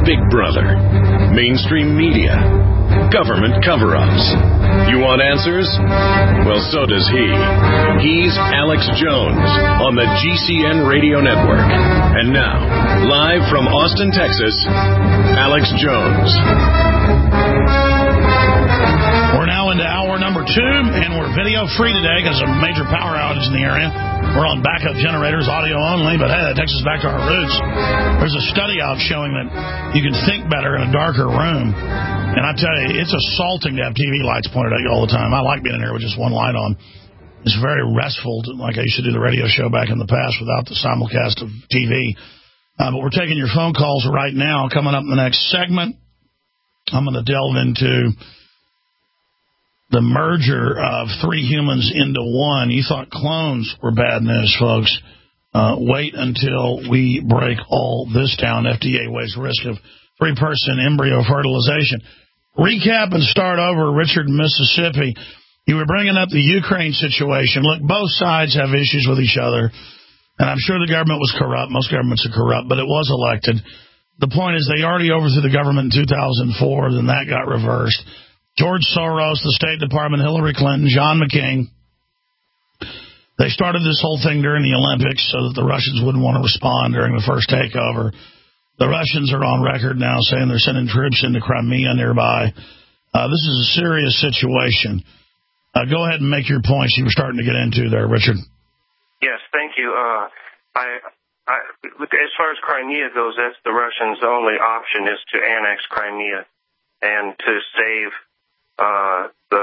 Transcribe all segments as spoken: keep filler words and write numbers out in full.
Big Brother, mainstream media, government cover-ups. You want answers? Well, so does he. He's Alex Jones on the G C N Radio Network. And now, live from Austin, Texas, Alex Jones. We're now into hour number two, and we're video-free today because of a major power outage in the area. We're on backup generators, audio only, but hey, that takes us back to our roots. There's a study out showing that you can think better in a darker room. And I tell you, it's assaulting to have T V lights pointed at you all the time. I like being in here with just one light on. It's very restful, like I used to do the radio show back in the past without the simulcast of T V. Uh, but we're taking your phone calls right now. Coming up in the next segment, I'm going to delve into the merger of three humans into one. You thought clones were bad news, folks. Uh, wait until we break all this down. F D A weighs risk of three-person embryo fertilization. Recap and start over. Richard, Mississippi. You were bringing up the Ukraine situation. Look, both sides have issues with each other, and I'm sure the government was corrupt. Most governments are corrupt, but it was elected. The point is they already overthrew the government in two thousand four, then that got reversed. George Soros, the State Department, Hillary Clinton, John McCain. They started this whole thing during the Olympics so that the Russians wouldn't want to respond during the first takeover. The Russians are on record now saying they're sending troops into Crimea nearby. Uh, this is a serious situation. Uh, go ahead and make your points you were starting to get into there, Richard. Yes, thank you. Uh, I, I, as far as Crimea goes, that's the Russians' only option is to annex Crimea and to save uh, the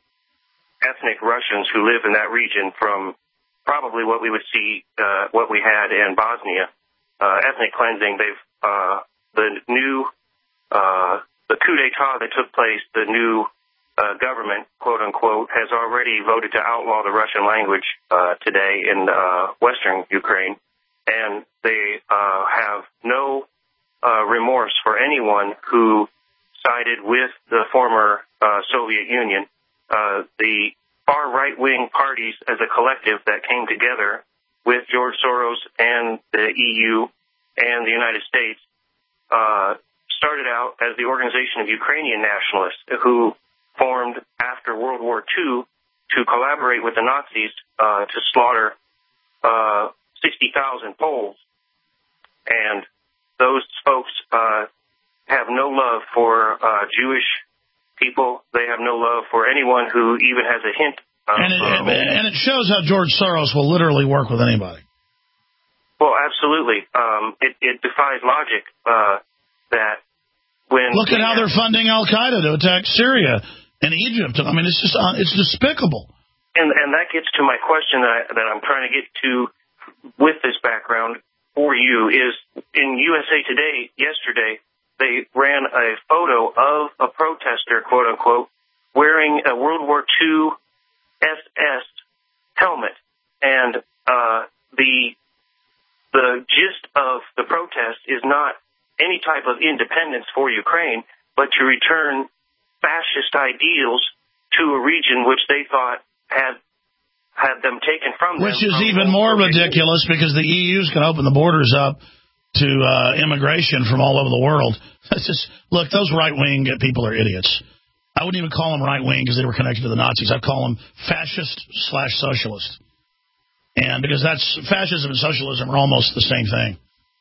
ethnic Russians who live in that region from probably what we would see, uh, what we had in Bosnia, uh, ethnic cleansing. They've uh, the new uh, the coup d'état that took place, the new uh, government, quote unquote, has already voted to outlaw the Russian language uh, today in uh, western Ukraine, and they uh, have no uh, remorse for anyone who sided with the former uh, Soviet Union. Uh, the far right-wing parties as a collective that came together with George Soros and the E U and the United States uh, started out as the Organization of Ukrainian Nationalists, who formed after World War Two to collaborate with the Nazis uh, to slaughter uh, sixty thousand Poles. And those folks uh, have no love for uh, Jewish people. They have no love for anyone who even has a hint of... And it, uh, and it shows how George Soros will literally work with anybody. Well, absolutely. Um, it, it defies logic uh, that when... Look at how they're funding Al-Qaeda to attack Syria and Egypt. I mean, it's just uh, it's despicable. And and that gets to my question that, I, that I'm trying to get to with this background for you is in U S A Today yesterday, they ran a photo of a protester, quote unquote, wearing a World War Two S S helmet. And uh, the the gist of the protest is not any type of independence for Ukraine, but to return fascist ideals to a region which they thought had had them taken from them. Which is even more ridiculous because the E U's can open the borders up to uh, immigration from all over the world. That's just, look, those right-wing people are idiots. I wouldn't even call them right-wing because they were connected to the Nazis. I'd call them fascist slash socialist. And because that's fascism and socialism are almost the same thing.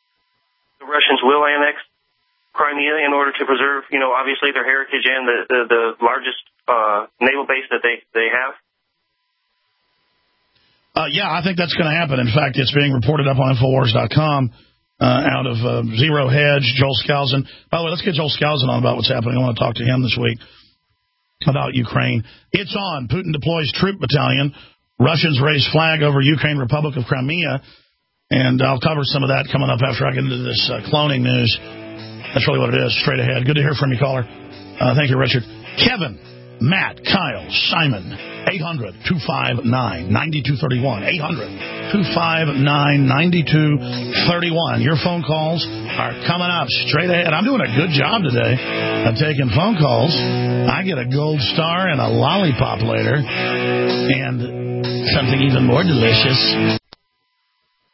The Russians will annex Crimea in order to preserve, you know, obviously their heritage and the, the, the largest uh, naval base that they, they have. Uh, yeah, I think that's going to happen. In fact, it's being reported up on Infowars dot com uh, out of uh, Zero Hedge, Joel Skousen. By the way, let's get Joel Skousen on about what's happening. I want to talk to him this week about Ukraine. It's on. Putin deploys troop battalion. Russians raise flag over Ukraine Republic of Crimea. And I'll cover some of that coming up after I get into this uh, cloning news. That's really what it is, straight ahead. Good to hear from you, caller. Uh, thank you, Richard. Kevin, Matt, Kyle, Simon, eight hundred, two five nine, nine two three one, eight hundred, two five nine, nine two three one. Your phone calls are coming up straight ahead. I'm doing a good job today of taking phone calls. I get a gold star and a lollipop later, and something even more delicious.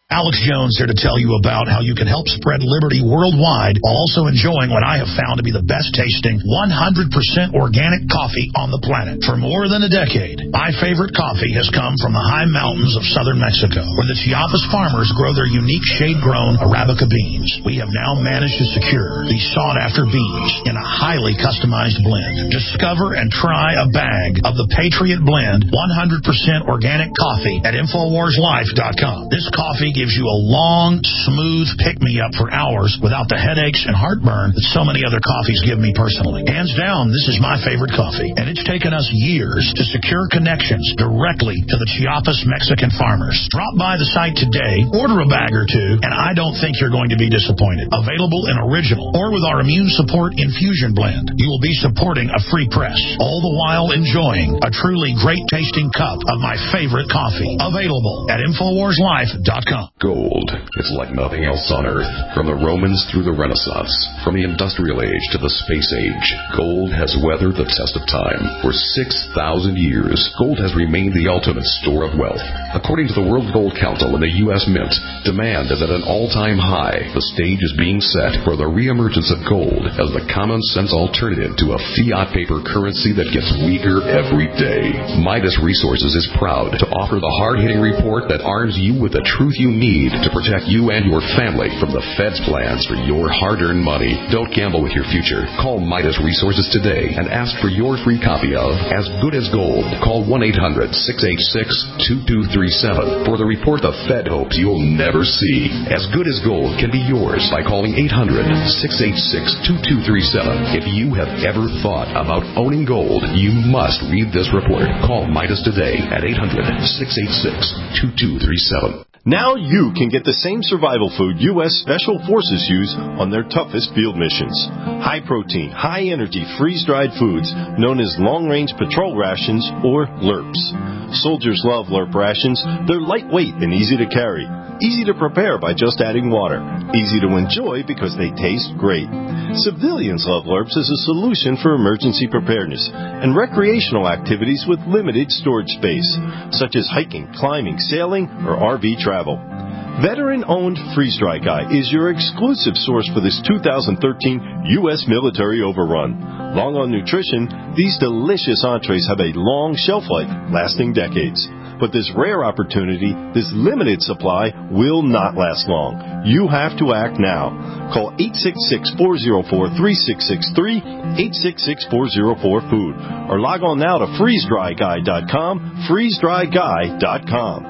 Alex Jones here to tell you about how you can help spread liberty worldwide while also enjoying what I have found to be the best tasting one hundred percent organic coffee on the planet. For more than a decade, my favorite coffee has come from the high mountains of southern Mexico, where the Chiapas farmers grow their unique shade-grown Arabica beans. We have now managed to secure these sought-after beans in a highly customized blend. Discover and try a bag of the Patriot Blend one hundred percent organic coffee at Infowars Life dot com. This coffee gives you a long, smooth pick-me-up for hours without the headaches and heartburn that so many other coffees give me personally. Hands down, this is my favorite coffee, and it's taken us years to secure connections directly to the Chiapas Mexican farmers. Drop by the site today, order a bag or two, and I don't think you're going to be disappointed. Available in original or with our immune support infusion blend, you will be supporting a free press, all the while enjoying a truly great-tasting cup of my favorite coffee. Available at Infowars Life dot com. Gold. It's like nothing else on Earth. From the Romans through the Renaissance, from the Industrial Age to the Space Age, gold has weathered the test of time. For six thousand years, gold has remained the ultimate store of wealth. According to the World Gold Council and the U S Mint, demand is at an all-time high. The stage is being set for the reemergence of gold as the common-sense alternative to a fiat paper currency that gets weaker every day. Midas Resources is proud to offer the hard-hitting report that arms you with the truth you need to protect you and your family from the Fed's plans for your hard-earned money. Don't gamble with your future. Call Midas Resources today and ask for your free copy of As Good as Gold. Call one eight hundred six eight six two two three seven for the report the Fed hopes you'll never see. As Good as Gold can be yours by calling eight hundred six eight six two two three seven. If you have ever thought about owning gold, you must read this report. Call Midas today at eight hundred six eight six two two three seven. Now you can get the same survival food U S Special Forces use on their toughest field missions. High-protein, high-energy, freeze-dried foods known as long-range patrol rations or L R Ps. Soldiers love L R P rations. They're lightweight and easy to carry. Easy to prepare by just adding water. Easy to enjoy because they taste great. Civilians love L R Ps as a solution for emergency preparedness and recreational activities with limited storage space, such as hiking, climbing, sailing, or R V travel. Veteran-owned Freeze Dry Guy is your exclusive source for this two thousand thirteen U S military overrun. Long on nutrition, these delicious entrees have a long shelf life, lasting decades. But this rare opportunity, this limited supply, will not last long. You have to act now. Call eight six six, four zero four, three six six three, eight six six, four zero four, food, or log on now to freeze dry guy dot com, freeze dry guy dot com.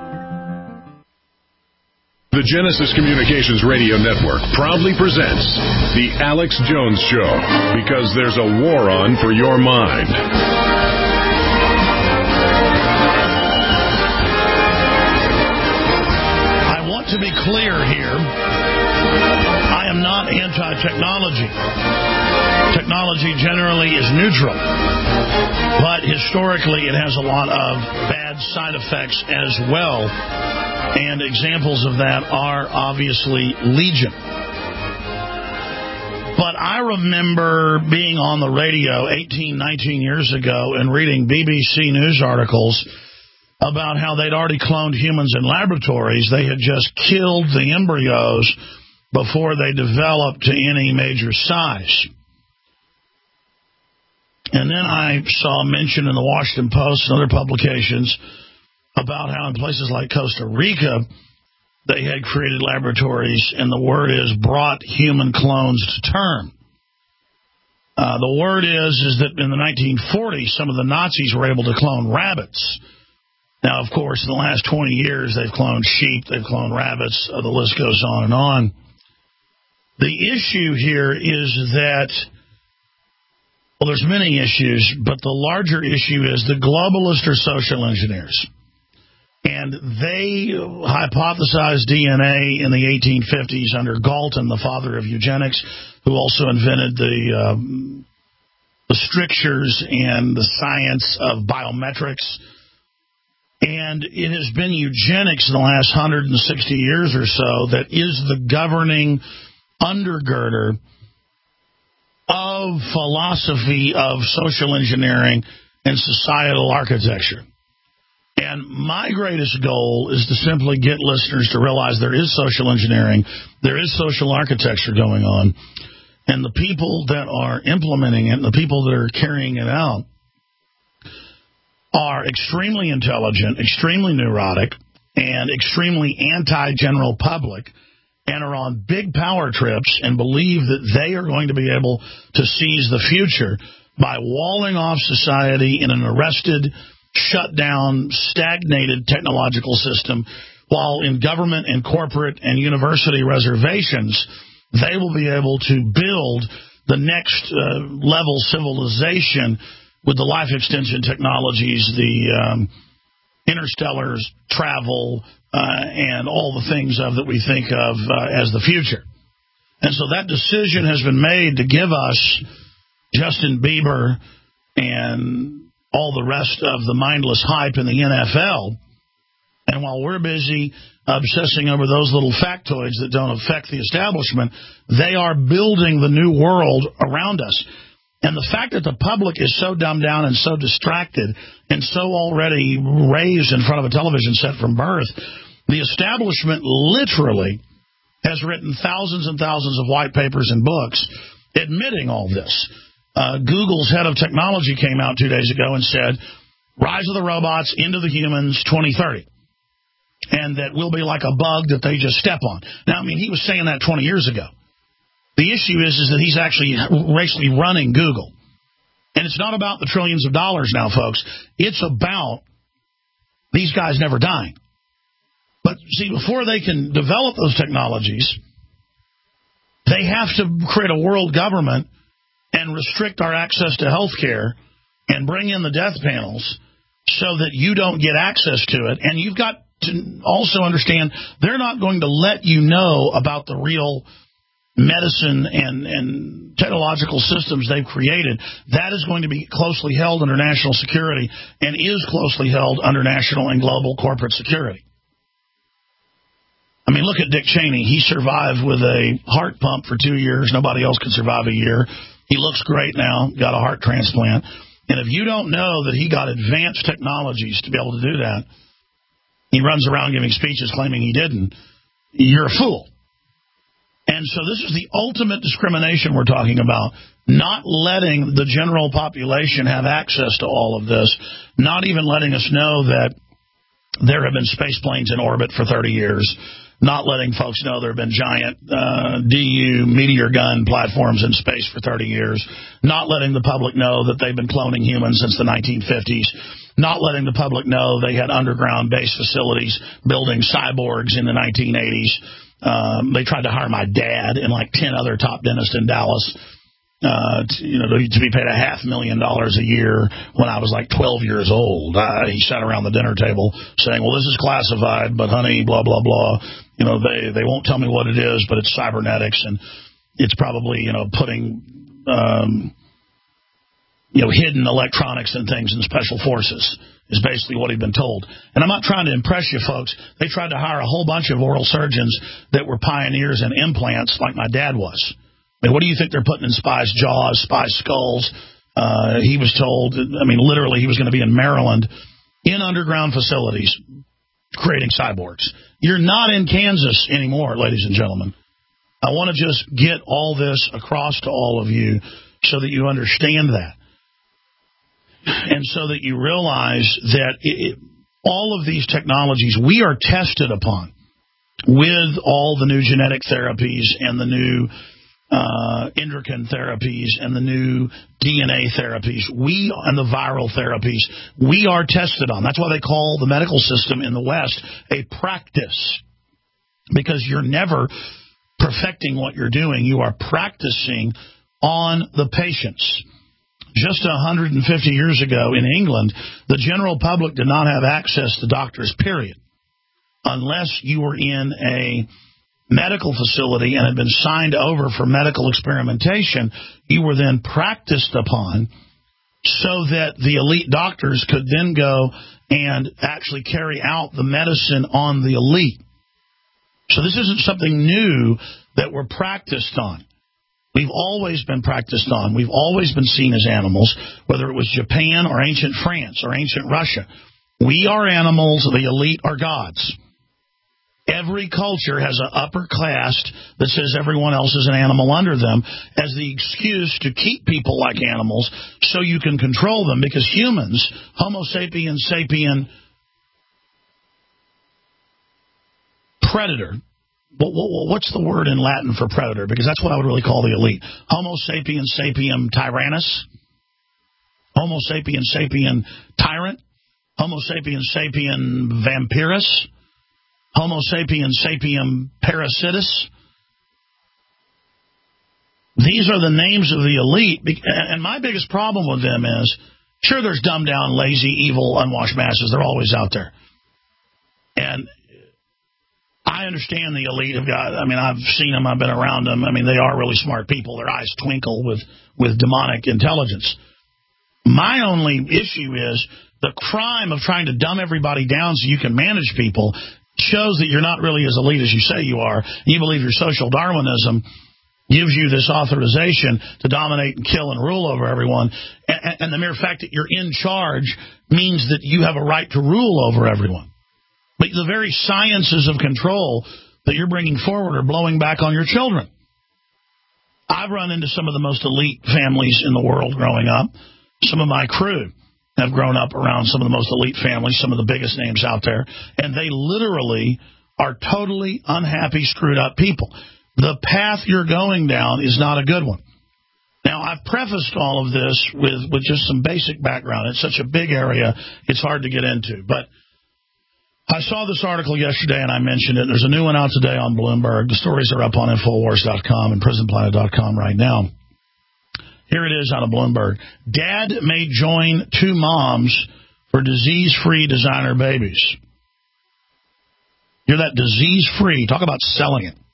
The Genesis Communications Radio Network proudly presents The Alex Jones Show, because there's a war on for your mind. I want to be clear here. I am not anti-technology. Technology generally is neutral, but historically it has a lot of bad side effects as well. And examples of that are obviously legion. But I remember being on the radio eighteen, nineteen years ago and reading B B C News articles about how they'd already cloned humans in laboratories. They had just killed the embryos before they developed to any major size. And then I saw mention in the Washington Post and other publications about how in places like Costa Rica, they had created laboratories, and the word is brought human clones to term. Uh, the word is, is that in the nineteen forties, some of the Nazis were able to clone rabbits. Now, of course, in the last twenty years, they've cloned sheep, they've cloned rabbits, uh, the list goes on and on. The issue here is that, well, there's many issues, but the larger issue is the globalists are social engineers. And they hypothesized D N A in the eighteen fifties under Galton, the father of eugenics, who also invented the, um, the strictures and the science of biometrics. And it has been eugenics in the last one hundred sixty years or so that is the governing undergirder of philosophy of social engineering and societal architecture. And my greatest goal is to simply get listeners to realize there is social engineering, there is social architecture going on, and the people that are implementing it, and the people that are carrying it out, are extremely intelligent, extremely neurotic, and extremely anti-general public, and are on big power trips and believe that they are going to be able to seize the future by walling off society in an arrested, shut down, stagnated technological system, while in government and corporate and university reservations, they will be able to build the next uh, level civilization with the life extension technologies, the um, interstellar travel, uh, and all the things of that we think of uh, as the future. And so that decision has been made to give us Justin Bieber and all the rest of the mindless hype in the N F L. And while we're busy obsessing over those little factoids that don't affect the establishment, they are building the new world around us. And the fact that the public is so dumbed down and so distracted and so already raised in front of a television set from birth, the establishment literally has written thousands and thousands of white papers and books admitting all this. Uh, Google's head of technology came out two days ago and said, rise of the robots into the humans twenty thirty. And that we'll be like a bug that they just step on. Now, I mean, he was saying that twenty years ago. The issue is, is that he's actually basically running Google. And it's not about the trillions of dollars now, folks. It's about these guys never dying. But, see, before they can develop those technologies, they have to create a world government and restrict our access to health care and bring in the death panels so that you don't get access to it. And you've got to also understand they're not going to let you know about the real medicine and, and technological systems they've created. That is going to be closely held under national security and is closely held under national and global corporate security. I mean, look at Dick Cheney. He survived with a heart pump for two years. Nobody else could survive a year. He looks great now, got a heart transplant. And if you don't know that he got advanced technologies to be able to do that, he runs around giving speeches claiming he didn't, you're a fool. And so this is the ultimate discrimination we're talking about, not letting the general population have access to all of this, not even letting us know that there have been space planes in orbit for thirty years, not letting folks know there have been giant uh, D U meteor gun platforms in space for thirty years, not letting the public know that they've been cloning humans since the nineteen fifties, not letting the public know they had underground base facilities building cyborgs in the nineteen eighties. Um, they tried to hire my dad and like ten other top dentists in Dallas uh, to, you know, to be paid a half million dollars a year when I was like twelve years old. Uh, he sat around the dinner table saying, well, this is classified, but honey, blah, blah, blah. You know, they, they won't tell me what it is, but it's cybernetics, and it's probably, you know, putting, um, you know, hidden electronics and things in special forces is basically what he'd been told. And I'm not trying to impress you folks. They tried to hire a whole bunch of oral surgeons that were pioneers in implants like my dad was. I mean, what do you think they're putting in spies' jaws, spies' skulls? Uh, he was told, I mean, literally he was going to be in Maryland in underground facilities creating cyborgs. You're not in Kansas anymore, ladies and gentlemen. I want to just get all this across to all of you so that you understand that. And so that you realize that it, all of these technologies we are tested upon with all the new genetic therapies and the new uh, endocrine therapies and the new D N A therapies, we and the viral therapies, we are tested on. That's why they call the medical system in the West a practice, because you're never perfecting what you're doing. You are practicing on the patients. Just one hundred fifty years ago in England, the general public did not have access to doctors, period, unless you were in a medical facility and had been signed over for medical experimentation. You were then practiced upon so that the elite doctors could then go and actually carry out the medicine on the elite. So this isn't something new that we're practiced on. We've always been practiced on. We've always been seen as animals, whether it was Japan or ancient France or ancient Russia. We are animals. The elite are gods. Every culture has an upper class that says everyone else is an animal under them as the excuse to keep people like animals so you can control them, because humans, Homo sapiens sapien predator, what's the word in Latin for predator? Because that's what I would really call the elite. Homo sapiens sapien tyrannus, Homo sapiens sapien tyrant, Homo sapiens sapien vampirus, Homo sapiens sapien parasitus. These are the names of the elite. And my biggest problem with them is, sure, there's dumbed down, lazy, evil, unwashed masses. They're always out there. And I understand the elite have got, I mean, I've seen them, I've been around them. I mean, they are really smart people. Their eyes twinkle with, with demonic intelligence. My only issue is the crime of trying to dumb everybody down so you can manage people shows that you're not really as elite as you say you are. You believe your social Darwinism gives you this authorization to dominate and kill and rule over everyone. And, and the mere fact that you're in charge means that you have a right to rule over everyone. But the very sciences of control that you're bringing forward are blowing back on your children. I've run into some of the most elite families in the world growing up. Some of my crew have grown up around some of the most elite families, some of the biggest names out there, and they literally are totally unhappy, screwed up people. The path you're going down is not a good one. Now, I've prefaced all of this with, with just some basic background. It's such a big area, it's hard to get into. But I saw this article yesterday, and I mentioned it. There's a new one out today on Bloomberg. The stories are up on Infowars dot com and Prison Planet dot com right now. Here it is out of Bloomberg. Dad may join two moms for disease-free designer babies. You're that disease-free. Talk about selling it.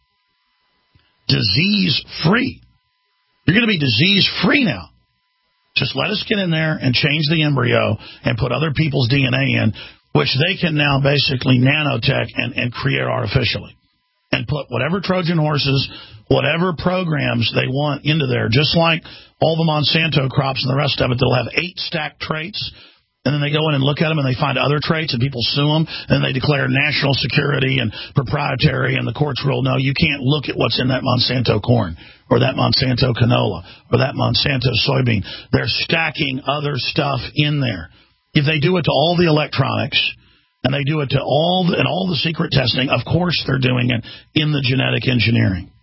Disease-free. You're going to be disease-free now. Just let us get in there and change the embryo and put other people's D N A in, which they can now basically nanotech and, and create artificially. And put whatever Trojan horses, whatever programs they want into there, just like all the Monsanto crops and the rest of it, they'll have eight stacked traits, and then they go in and look at them, and they find other traits, and people sue them, and they declare national security and proprietary, and the courts rule, no, you can't look at what's in that Monsanto corn, or that Monsanto canola, or that Monsanto soybean. They're stacking other stuff in there. If they do it to all the electronics, and they do it to all the, and all the secret testing, of course they're doing it in the genetic engineering.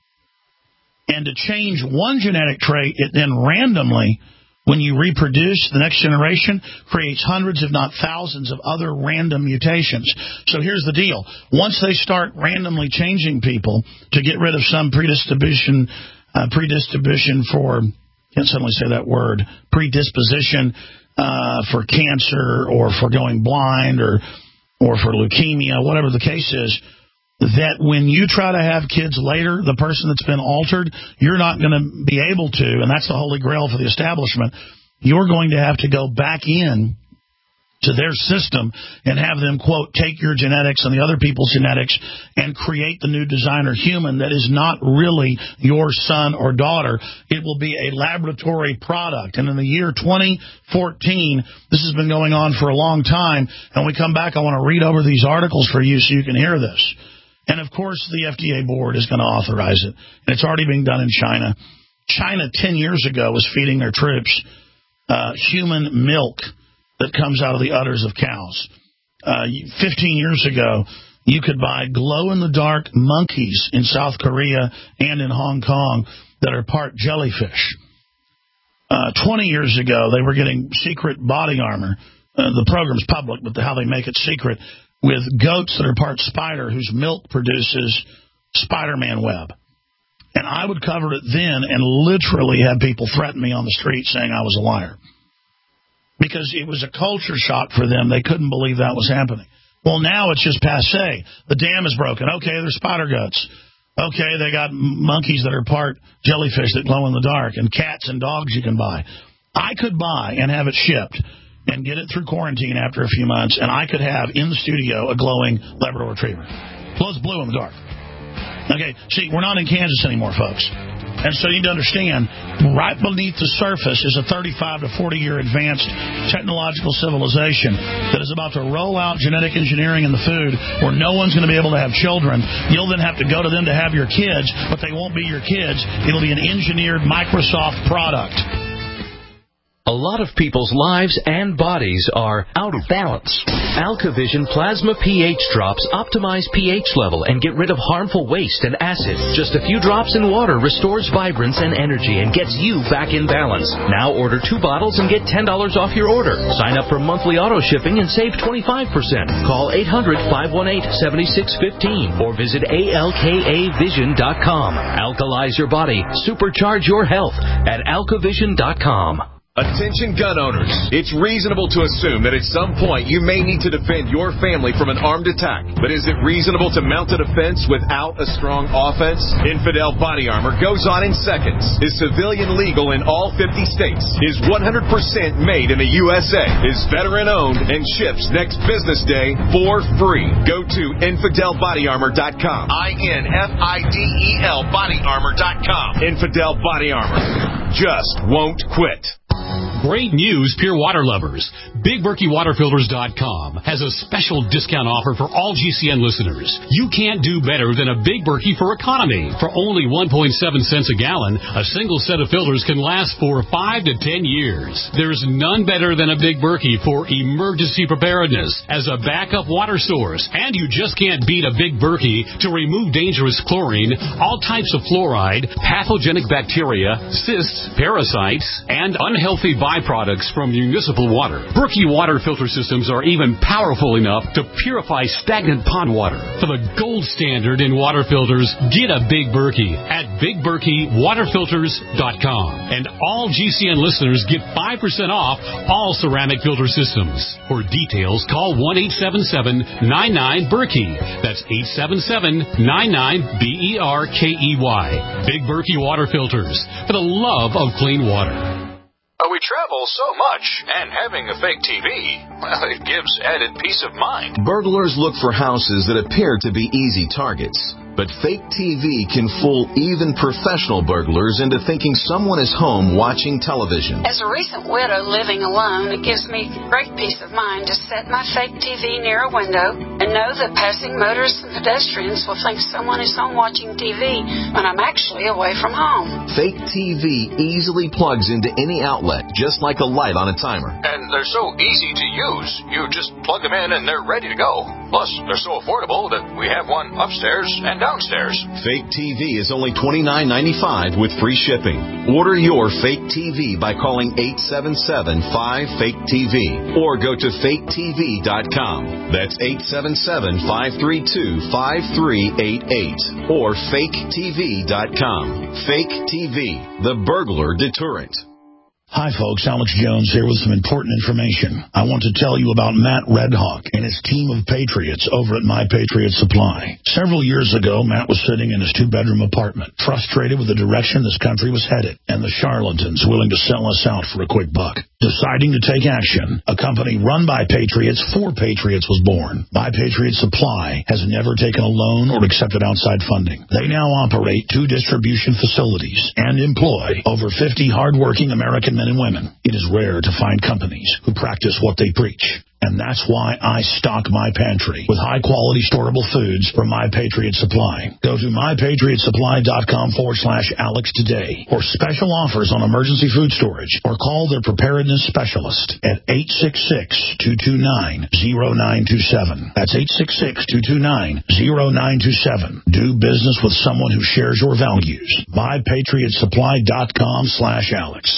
And to change one genetic trait, it then randomly, when you reproduce, the next generation creates hundreds, if not thousands, of other random mutations. So here's the deal. Once they start randomly changing people to get rid of some predisposition, uh, predisposition for, can't suddenly say that word, predisposition uh, for cancer or for going blind or or for leukemia, whatever the case is, that when you try to have kids later, the person that's been altered, you're not going to be able to, and that's the holy grail for the establishment, you're going to have to go back in to their system and have them, quote, take your genetics and the other people's genetics and create the new designer human that is not really your son or daughter. It will be a laboratory product. And in the year twenty fourteen, this has been going on for a long time. And when we come back, I want to read over these articles for you so you can hear this. And, of course, the F D A board is going to authorize it. And it's already being done in China. China ten years ago was feeding their troops uh, human milk that comes out of the udders of cows. Uh, fifteen years ago, you could buy glow-in-the-dark monkeys in South Korea and in Hong Kong that are part jellyfish. Uh, twenty years ago, they were getting secret body armor. Uh, the program's public, but the, how they make it secret, with goats that are part spider whose milk produces Spider-Man web. And I would cover it then and literally have people threaten me on the street saying I was a liar. Because it was a culture shock for them. They couldn't believe that was happening. Well, now it's just passé. The dam is broken. Okay, they're spider goats. Okay, they got monkeys that are part jellyfish that glow in the dark, and cats and dogs you can buy. I could buy and have it shipped and get it through quarantine after a few months, and I could have in the studio a glowing Labrador Retriever. Glows blue in the dark. Okay, see, we're not in Kansas anymore, folks. And so you need to understand, right beneath the surface is a thirty-five to forty-year advanced technological civilization that is about to roll out genetic engineering in the food where no one's going to be able to have children. You'll then have to go to them to have your kids, but they won't be your kids. It'll be an engineered Microsoft product. A lot of people's lives and bodies are out of balance. AlkaVision Plasma pH drops optimize pH level and get rid of harmful waste and acid. Just a few drops in water restores vibrance and energy and gets you back in balance. Now order two bottles and get ten dollars off your order. Sign up for monthly auto shipping and save twenty-five percent. Call eight hundred, five one eight, seven six one five or visit A L K A vision dot com. Alkalize your body. Supercharge your health at alka vision dot com. Attention gun owners. It's reasonable to assume that at some point you may need to defend your family from an armed attack. But is it reasonable to mount a defense without a strong offense? Infidel Body Armor goes on in seconds. Is civilian legal in all fifty states. Is one hundred percent made in the U S A. Is veteran owned and ships next business day for free. Go to infidel body armor dot com. I N F I D E L body armor dot com. Infidel Body Armor. Just won't quit. Great news, Pure Water lovers. Big Berkey Water Filters dot com has a special discount offer for all G C N listeners. You can't do better than a Big Berkey for economy. For only one point seven cents a gallon, a single set of filters can last for five to ten years. There's none better than a Big Berkey for emergency preparedness as a backup water source. And you just can't beat a Big Berkey to remove dangerous chlorine, all types of fluoride, pathogenic bacteria, cysts, parasites, and unhealthy byproducts from municipal water. Berkey water filter systems are even powerful enough to purify stagnant pond water. For the gold standard in water filters, get a Big Berkey at big berkey water filters dot com. And all G C N listeners get five percent off all ceramic filter systems. For details, call one eight seven seven, nine nine, Berkey. That's eight seven seven, nine nine, B E R K E Y. Big Berkey Water Filters, for the love of clean water. We travel so much, and having a fake T V, well, it gives added peace of mind. Burglars look for houses that appear to be easy targets. But fake T V can fool even professional burglars into thinking someone is home watching television. As a recent widow living alone, it gives me great peace of mind to set my fake T V near a window and know that passing motorists and pedestrians will think someone is home watching T V when I'm actually away from home. Fake T V easily plugs into any outlet, just like a light on a timer. And they're so easy to use. You just plug them in and they're ready to go. Plus, they're so affordable that we have one upstairs and downstairs. Fake T V is only twenty-nine ninety-five with free shipping. Order your fake T V by calling eight seven seven, five, fake T V or go to fake T V dot com. That's eight seven seven, five three two, five three eight eight or fake T V dot com. Fake T V, the burglar deterrent. Hi, folks. Alex Jones here with some important information. I want to tell you about Matt Redhawk and his team of patriots over at My Patriot Supply. Several years ago, Matt was sitting in his two-bedroom apartment, frustrated with the direction this country was headed and the charlatans willing to sell us out for a quick buck. Deciding to take action, a company run by patriots for patriots was born. My Patriot Supply has never taken a loan or accepted outside funding. They now operate two distribution facilities and employ over fifty hardworking American men and women. It is rare to find companies who practice what they preach. And that's why I stock my pantry with high-quality storable foods from My Patriot Supply. Go to my patriot supply dot com forward slash Alex today for special offers on emergency food storage or call their preparedness specialist at eight six six, two two nine, zero nine two seven. That's eight six six, two two nine, zero nine two seven. Do business with someone who shares your values. my patriot supply dot com slash Alex.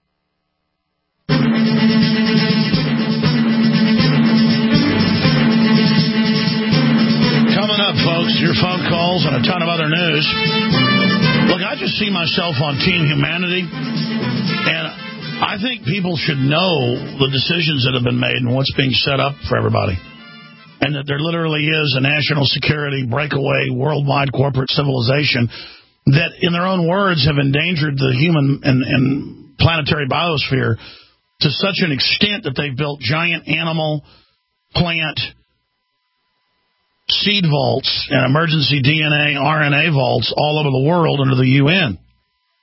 Folks, your phone calls and a ton of other news. Look, I just see myself on Team Humanity, and I think people should know the decisions that have been made and what's being set up for everybody, and that there literally is a national security breakaway worldwide corporate civilization that, in their own words, have endangered the human and, and planetary biosphere to such an extent that they've built giant animal, plant, seed vaults and emergency D N A, R N A vaults all over the world under the U N.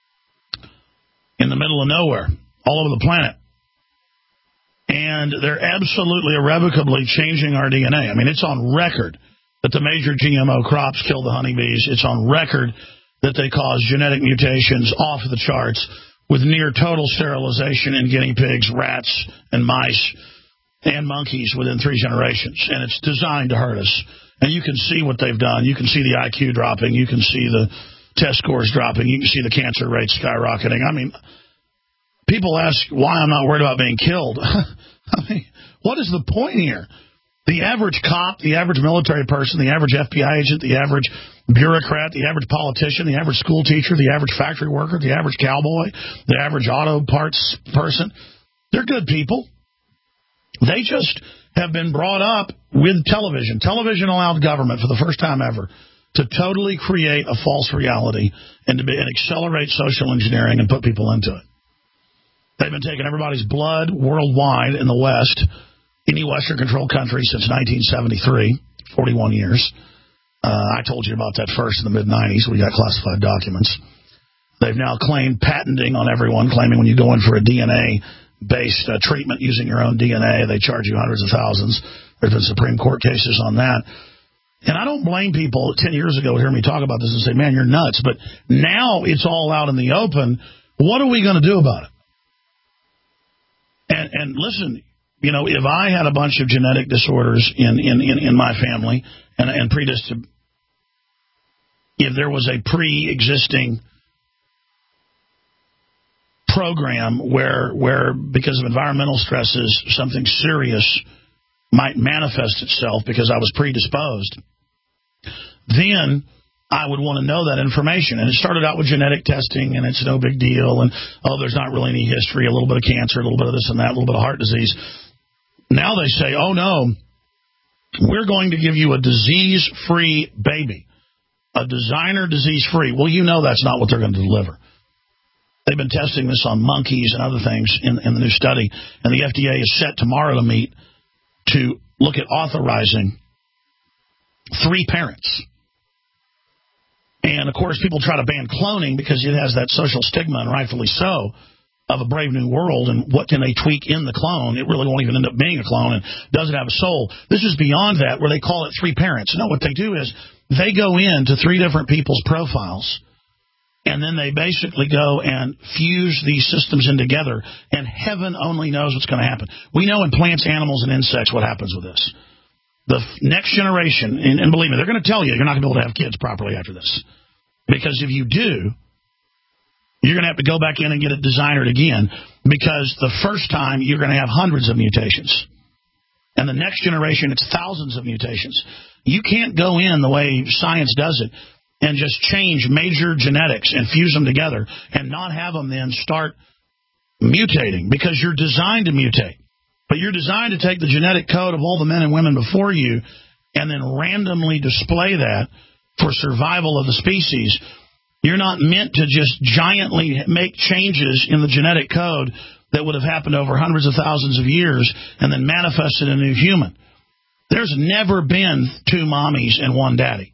in the middle of nowhere, all over the planet. And they're absolutely irrevocably changing our D N A. I mean, it's on record that the major G M O crops kill the honeybees. It's on record that they cause genetic mutations off the charts with near total sterilization in guinea pigs, rats, and mice, and monkeys within three generations. And it's designed to hurt us. And you can see what they've done. You can see the I Q dropping. You can see the test scores dropping. You can see the cancer rates skyrocketing. I mean, people ask why I'm not worried about being killed. I mean, what is the point here? The average cop, the average military person, the average F B I agent, the average bureaucrat, the average politician, the average school teacher, the average factory worker, the average cowboy, the average auto parts person, they're good people. They just have been brought up with television. Television allowed government for the first time ever to totally create a false reality and to be, and accelerate social engineering and put people into it. They've been taking everybody's blood worldwide in the West, any Western-controlled country since nineteen seventy-three, forty-one years. Uh, I told you about that first in the mid nineties. We got classified documents. They've now claimed patenting on everyone, claiming when you go in for a D N A-based uh, treatment using your own D N A, they charge you hundreds of thousands. There's been Supreme Court cases on that. And I don't blame people ten years ago hear me talk about this and say, man, you're nuts. But now it's all out in the open. What are we going to do about it? And, and listen, you know, if I had a bunch of genetic disorders in, in, in, in my family and, and predisp- if there was a pre-existing program where, where because of environmental stresses, something serious might manifest itself because I was predisposed, then I would want to know that information. And it started out with genetic testing, and it's no big deal, and, oh, there's not really any history, a little bit of cancer, a little bit of this and that, a little bit of heart disease. Now they say, oh, no, we're going to give you a disease-free baby, a designer disease-free. Well, you know that's not what they're going to deliver. They've been testing this on monkeys and other things in, in the new study, and the F D A is set tomorrow to meet to look at authorizing three parents. And, of course, people try to ban cloning because it has that social stigma, and rightfully so, of a brave new world, and what can they tweak in the clone? It really won't even end up being a clone, and does it have a soul? This is beyond that, where they call it three parents. No, what they do is they go into three different people's profiles, and then they basically go and fuse these systems in together, and heaven only knows what's going to happen. We know in plants, animals, and insects what happens with this. The next generation, and, and believe me, they're going to tell you you're not going to be able to have kids properly after this. Because if you do, you're going to have to go back in and get it designered again, because the first time you're going to have hundreds of mutations. And the next generation, it's thousands of mutations. You can't go in the way science does it and just change major genetics and fuse them together and not have them then start mutating, because you're designed to mutate. But you're designed to take the genetic code of all the men and women before you and then randomly display that for survival of the species. You're not meant to just giantly make changes in the genetic code that would have happened over hundreds of thousands of years and then manifest in a new human. There's never been two mommies and one daddy.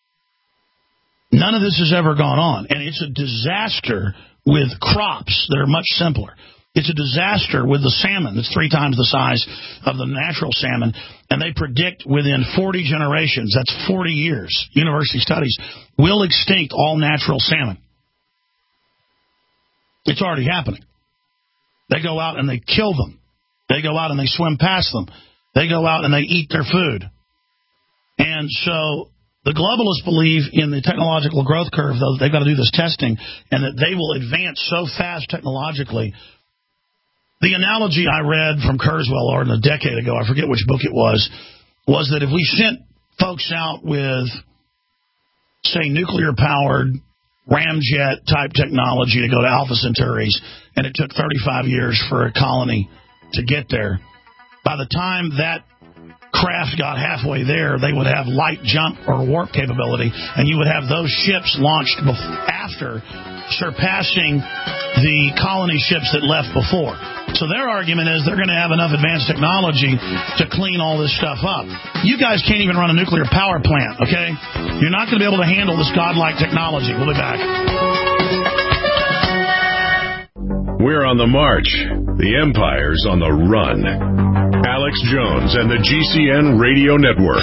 None of this has ever gone on. And it's a disaster with crops that are much simpler. It's a disaster with the salmon that's three times the size of the natural salmon, and they predict within forty generations, that's forty years, university studies, will extinct all natural salmon. It's already happening. They go out and they kill them. They go out and they swim past them. They go out and they eat their food. And so the globalists believe in the technological growth curve, though, they've got to do this testing, and that they will advance so fast technologically. The analogy I read from Kurzweil or a decade ago, I forget which book it was, was that if we sent folks out with, say, nuclear-powered ramjet-type technology to go to Alpha Centauris, and it took thirty-five years for a colony to get there, by the time that craft got halfway there, they would have light jump or warp capability, and you would have those ships launched after, surpassing the colony ships that left before. So their argument is they're going to have enough advanced technology to clean all this stuff up. You guys can't even run a nuclear power plant, okay? You're not going to be able to handle this godlike technology. We'll be back. We're on the march. The empire's on the run. Alex Jones and the G C N Radio Network.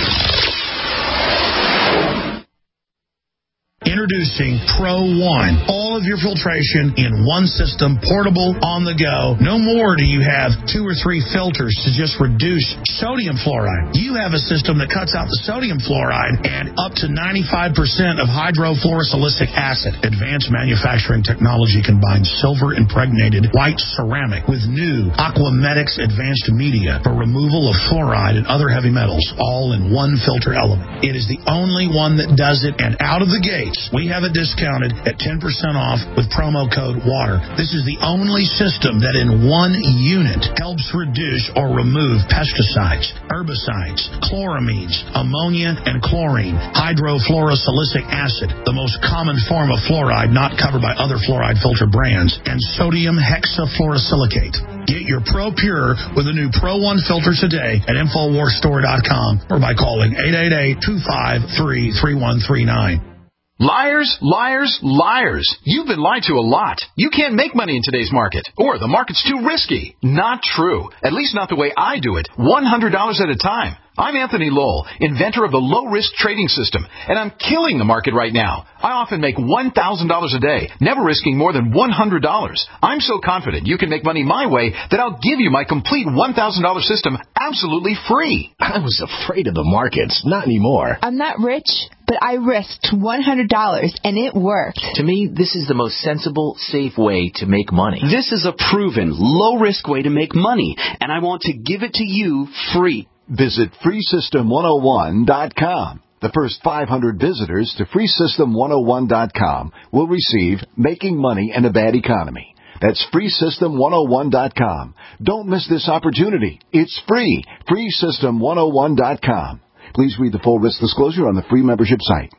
Introducing Pro One. All of your filtration in one system, portable, on the go. No more do you have two or three filters to just reduce sodium fluoride. You have a system that cuts out the sodium fluoride and up to ninety-five percent of hydrofluorosilicic acid. Advanced manufacturing technology combines silver-impregnated white ceramic with new Aquamedics advanced media for removal of fluoride and other heavy metals, all in one filter element. It is the only one that does it, and out of the gate, we have it discounted at ten percent off with promo code WATER. This is the only system that in one unit helps reduce or remove pesticides, herbicides, chloramines, ammonia, and chlorine, hydrofluorosilicic acid, the most common form of fluoride not covered by other fluoride filter brands, and sodium hexafluorosilicate. Get your Pro Pure with a new Pro One filter today at Infowars Store dot com or by calling eight eight eight, two five three, three one three nine. Liars, liars, liars. You've been lied to a lot. You can't make money in today's market, or the market's too risky. Not true. At least not the way I do it. one hundred dollars at a time. I'm Anthony Lowell, inventor of the low-risk trading system, and I'm killing the market right now. I often make one thousand dollars a day, never risking more than one hundred dollars. I'm so confident you can make money my way that I'll give you my complete one thousand dollars system absolutely free. I was afraid of the markets. Not anymore. I'm not rich, but I risked one hundred dollars, and it worked. To me, this is the most sensible, safe way to make money. This is a proven, low-risk way to make money, and I want to give it to you free. Visit free system one oh one dot com. The first five hundred visitors to free system one oh one dot com will receive Making Money in a Bad Economy. That's free system one oh one dot com. Don't miss this opportunity. It's free. free system one oh one dot com. Please read the full risk disclosure on the free membership site.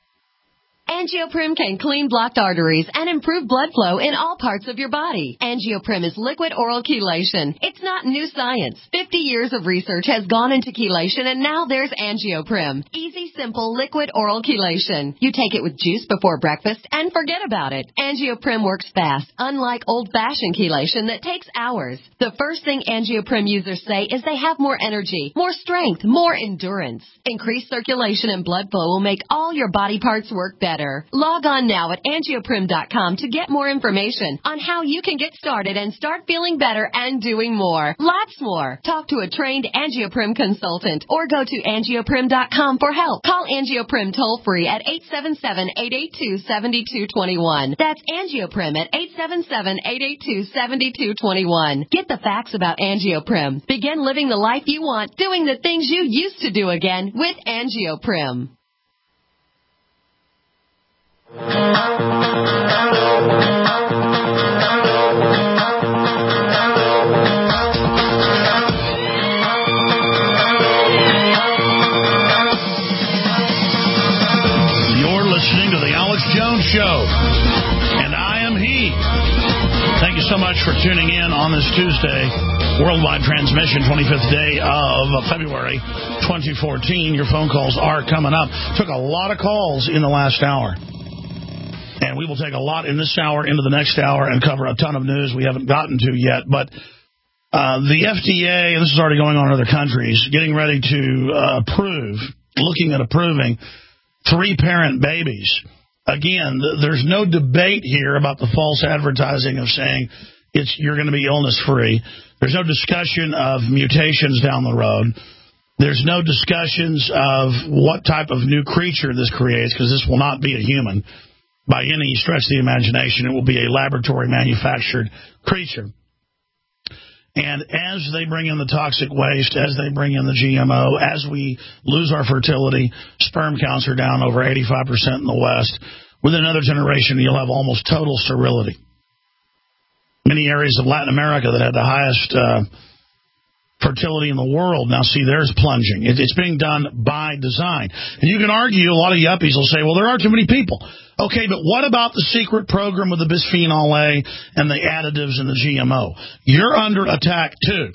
Angioprim can clean blocked arteries and improve blood flow in all parts of your body. Angioprim is liquid oral chelation. It's not new science. fifty years of research has gone into chelation, and now there's Angioprim. Easy, simple, liquid oral chelation. You take it with juice before breakfast and forget about it. Angioprim works fast, unlike old-fashioned chelation that takes hours. The first thing Angioprim users say is they have more energy, more strength, more endurance. Increased circulation and blood flow will make all your body parts work better. Log on now at angioprim dot com to get more information on how you can get started and start feeling better and doing more. Lots more. Talk to a trained Angioprim consultant or go to angioprim dot com for help. Call Angioprim toll-free at eight seven seven, eight eight two, seven two two one. That's Angioprim at eight seven seven, eight eight two, seven two two one. Get the facts about Angioprim. Begin living the life you want, doing the things you used to do again with Angioprim. You're listening to The Alex Jones Show, and I am he. Thank you so much for tuning in on this Tuesday, worldwide transmission, twenty-fifth day of February twenty fourteen. Your phone calls are coming up. Took a lot of calls in the last hour. And we will take a lot in this hour, into the next hour, and cover a ton of news we haven't gotten to yet. But uh, the F D A, and this is already going on in other countries, getting ready to uh, approve, looking at approving three-parent babies. Again, th- there's no debate here about the false advertising of saying it's you're going to be illness-free. There's no discussion of mutations down the road. There's no discussions of what type of new creature this creates, because this will not be a human. By any stretch of the imagination, it will be a laboratory-manufactured creature. And as they bring in the toxic waste, as they bring in the G M O, as we lose our fertility, sperm counts are down over eighty-five percent in the West. Within another generation, you'll have almost total sterility. Many areas of Latin America that had the highest uh, fertility in the world now see theirs plunging. It, it's being done by design. And you can argue, a lot of yuppies will say, well, there are too many people. Okay, but what about the secret program with the bisphenol A and the additives and the G M O? You're under attack, too.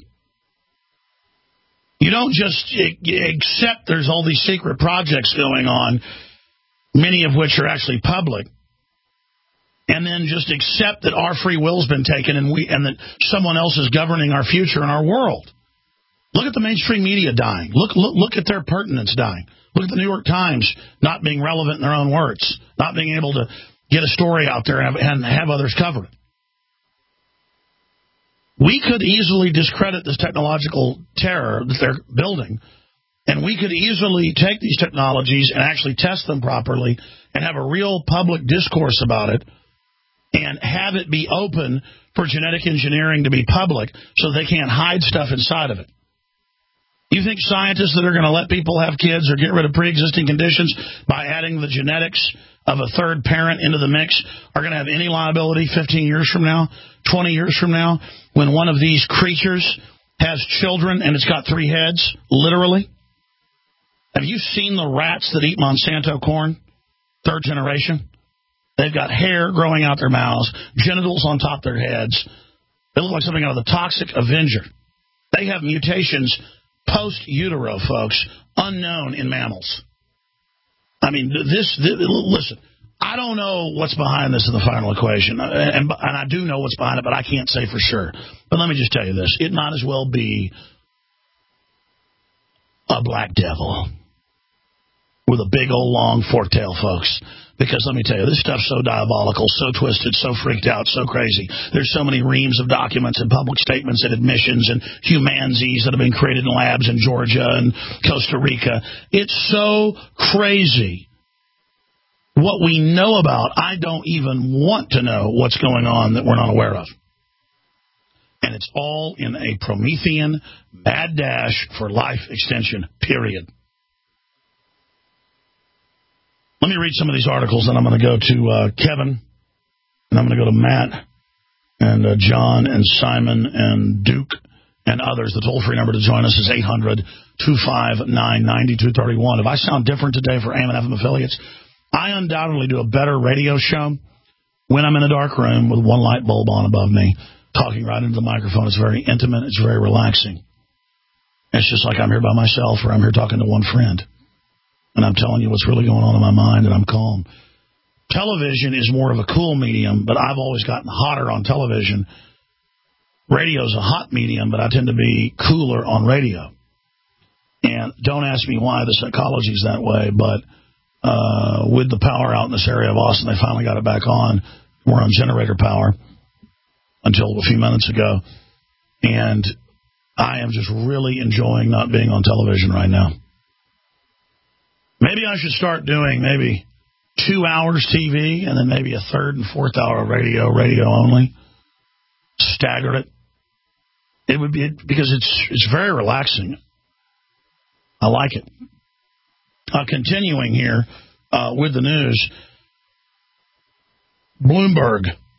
You don't just accept there's all these secret projects going on, many of which are actually public. and then just accept that our free will's been taken and we and that someone else is governing our future and our world. Look at the mainstream media dying. Look, look, look at their pertinence dying. Look at the New York Times not being relevant in their own words, not being able to get a story out there and have, and have others cover it. We could easily discredit this technological terror that they're building, and we could easily take these technologies and actually test them properly and have a real public discourse about it and have it be open for genetic engineering to be public so they can't hide stuff inside of it. You think scientists that are going to let people have kids or get rid of pre-existing conditions by adding the genetics of a third parent into the mix are going to have any liability fifteen years from now, twenty years from now, when one of these creatures has children and it's got three heads, literally? Have you seen the rats that eat Monsanto corn? Third generation? They've got hair growing out their mouths, genitals on top of their heads. They look like something out of the Toxic Avenger. They have mutations post-utero, folks, unknown in mammals. I mean, this, this, listen, I don't know what's behind this in the final equation, and, and I do know what's behind it, but I can't say for sure. But let me just tell you this. It might as well be a black devil with a big old long fork tail, folks. Because let me tell you, this stuff's so diabolical, so twisted, so freaked out, so crazy. There's so many reams of documents and public statements and admissions and humanzees that have been created in labs in Georgia and Costa Rica. It's so crazy. What we know about, I don't even want to know what's going on that we're not aware of. And it's all in a Promethean mad dash for life extension, period. Let me read some of these articles, then I'm going to go to uh, Kevin, and I'm going to go to Matt, and uh, John, and Simon, and Duke, and others. The toll-free number to join us is eight hundred, two five nine, nine two three one. If I sound different today for A M and F M affiliates, I undoubtedly do a better radio show when I'm in a dark room with one light bulb on above me, talking right into the microphone. It's very intimate. It's very relaxing. It's just like I'm here by myself or I'm here talking to one friend. And I'm telling you what's really going on in my mind, and I'm calm. Television is more of a cool medium, but I've always gotten hotter on television. Radio's a hot medium, but I tend to be cooler on radio. And don't ask me why the psychology is that way, but uh, with the power out in this area of Austin, they finally got it back on. We're on generator power until a few minutes ago. And I am just really enjoying not being on television right now. Maybe I should start doing maybe two hours T V and then maybe a third and fourth hour radio, radio only. Stagger it. It would be because it's it's very relaxing. I like it. Uh, continuing here uh, with the news, Bloomberg.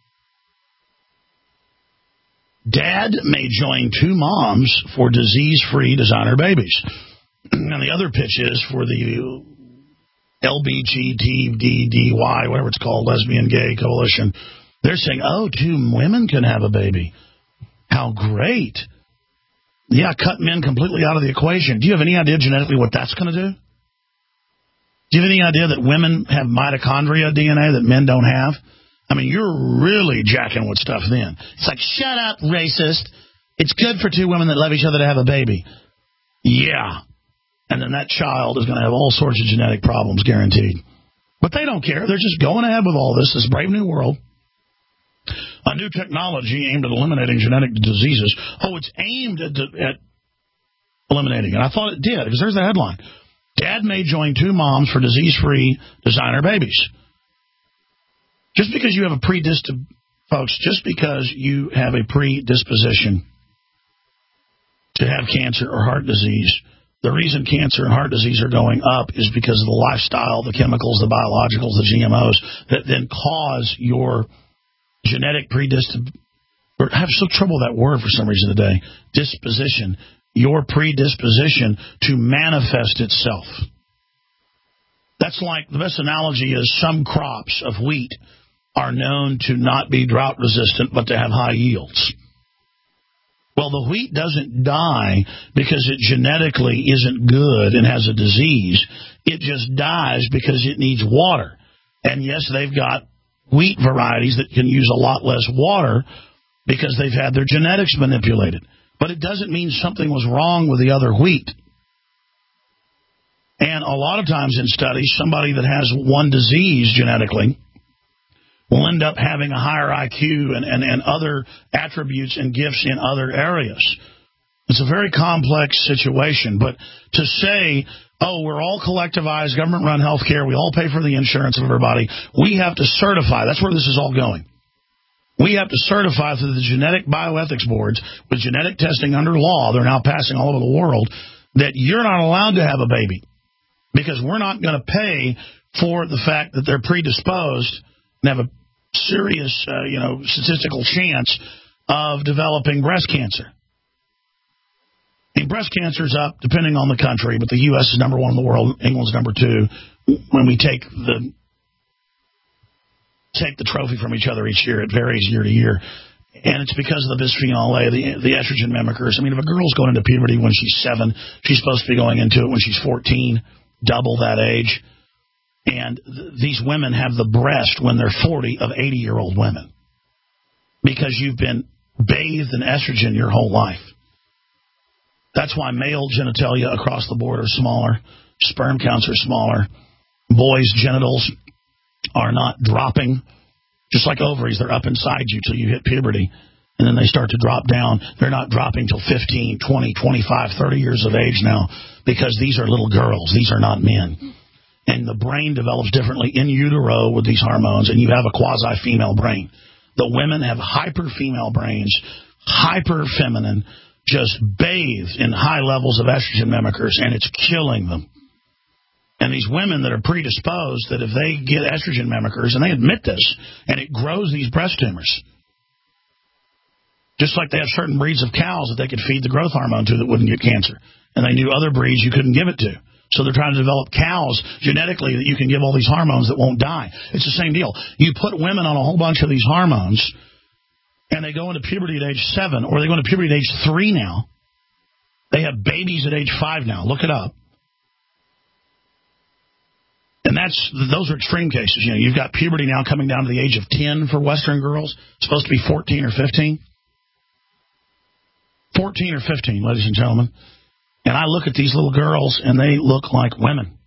Dad may join two moms for disease-free designer babies. And the other pitch is for the L B G T D Y, whatever it's called, Lesbian Gay Coalition. They're saying, oh, two women can have a baby. How great. Yeah, cut men completely out of the equation. Do you have any idea genetically what that's going to do? Do you have any idea that women have mitochondria D N A that men don't have? I mean, you're really jacking with stuff then. It's like, shut up, racist. It's good for two women that love each other to have a baby. Yeah. And then that child is going to have all sorts of genetic problems, guaranteed. But they don't care. They're just going ahead with all this, this brave new world. A new technology aimed at eliminating genetic diseases. Oh, it's aimed at, at eliminating it. I thought it did, because there's the headline. Dad may join two moms for disease-free designer babies. Just because you have a predisposition, folks, just because you have a predisposition to have cancer or heart disease, the reason cancer and heart disease are going up is because of the lifestyle, the chemicals, the biologicals, the G M Os that then cause your genetic predisposition. I have so trouble with that word for some reason today. Disposition. Your predisposition to manifest itself. That's like, the best analogy is some crops of wheat are known to not be drought resistant, but to have high yields. Well, the wheat doesn't die because it genetically isn't good and has a disease. It just dies because it needs water. And yes, they've got wheat varieties that can use a lot less water because they've had their genetics manipulated. But it doesn't mean something was wrong with the other wheat. And a lot of times in studies, somebody that has one disease genetically will end up having a higher I Q and, and, and other attributes and gifts in other areas. It's a very complex situation. But to say, oh, we're all collectivized, government-run health care, we all pay for the insurance of everybody, we have to certify. That's where this is all going. We have to certify through the genetic bioethics boards with genetic testing under law, they're now passing all over the world, that you're not allowed to have a baby because we're not going to pay for the fact that they're predisposed and have a serious, uh, you know, statistical chance of developing breast cancer. I mean, breast cancer is up, depending on the country, but the U S is number one in the world, England's number two. When we take the take the trophy from each other each year, it varies year to year. And it's because of the bisphenol A, the, the estrogen mimickers. I mean, if a girl's going into puberty when she's seven, she's supposed to be going into it when she's fourteen, double that age. And th- these women have the breast when they're forty of eighty-year-old women because you've been bathed in estrogen your whole life. That's why male genitalia across the board are smaller. Sperm counts are smaller. Boys' genitals are not dropping. Just like ovaries, they're up inside you till you hit puberty. And then they start to drop down. They're not dropping till fifteen, twenty, twenty-five, thirty years of age now because these are little girls. These are not men. And the brain develops differently in utero with these hormones, and you have a quasi-female brain. The women have hyper-female brains, hyper-feminine, just bathed in high levels of estrogen mimickers, and it's killing them. And these women that are predisposed, that if they get estrogen mimickers, and they admit this, and it grows these breast tumors. Just like they have certain breeds of cows that they could feed the growth hormone to that wouldn't get cancer. And they knew other breeds you couldn't give it to. So they're trying to develop cows genetically that you can give all these hormones that won't die. It's the same deal. You put women on a whole bunch of these hormones, and they go into puberty at age seven, or they go into puberty at age three now. They have babies at age five now. Look it up. And that's those are extreme cases. You know, you've got puberty now coming down to the age of ten for Western girls. It's supposed to be fourteen or fifteen. fourteen or fifteen, ladies and gentlemen. And I look at these little girls, and they look like women.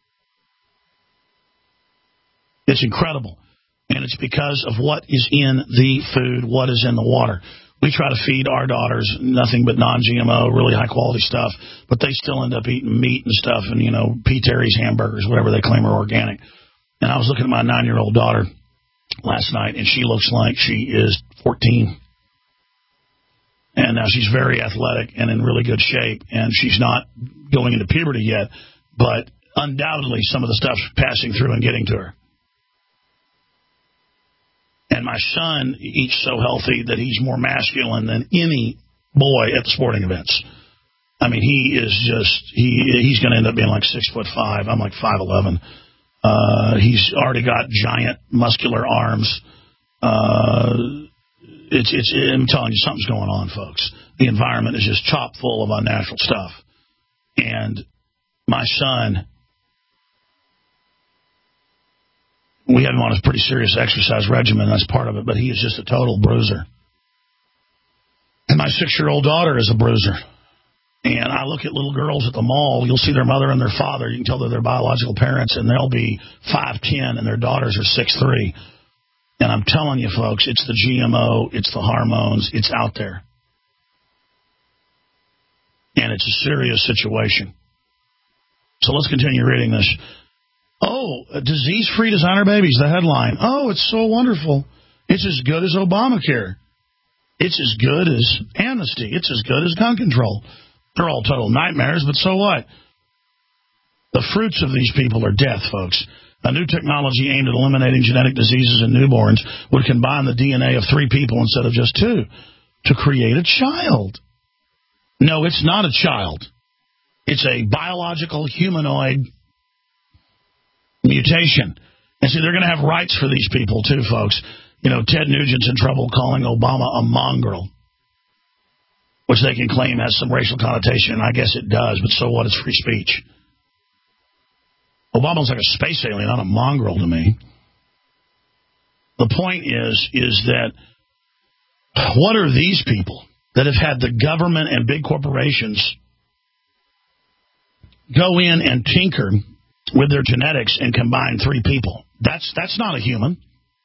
It's incredible. And it's because of what is in the food, what is in the water. We try to feed our daughters nothing but non G M O, really high-quality stuff, but they still end up eating meat and stuff and, you know, P. Terry's hamburgers, whatever they claim are organic. And I was looking at my nine-year-old daughter last night, and she looks like she is fourteen. And now she's very athletic and in really good shape, and she's not going into puberty yet, but undoubtedly some of the stuff's passing through and getting to her. And my son eats so healthy that he's more masculine than any boy at the sporting events. I mean, he is just, he he's going to end up being like six foot five. I'm like five eleven. Uh, he's already got giant muscular arms. Uh, it's, it's, I'm telling you, something's going on, folks. The environment is just chock full of unnatural stuff. And my son, we have him on a pretty serious exercise regimen. That's part of it, but he is just a total bruiser. And my six-year-old daughter is a bruiser. And I look at little girls at the mall. You'll see their mother and their father. You can tell they're their biological parents, and they'll be five ten, and their daughters are six three. And I'm telling you, folks, it's the G M O, it's the hormones, it's out there. And it's a serious situation. So let's continue reading this. Oh, disease-free designer babies, the headline. Oh, it's so wonderful. It's as good as Obamacare. It's as good as amnesty. It's as good as gun control. They're all total nightmares, but so what? The fruits of these people are death, folks. A new technology aimed at eliminating genetic diseases in newborns would combine the D N A of three people instead of just two to create a child. No, it's not a child. It's a biological humanoid mutation. And see, they're going to have rights for these people, too, folks. You know, Ted Nugent's in trouble calling Obama a mongrel, which they can claim has some racial connotation, and I guess it does, but so what? It's free speech. Obama's like a space alien, not a mongrel to me. The point is, is that what are these people that have had the government and big corporations go in and tinker with their genetics and combine three people? That's that's not a human.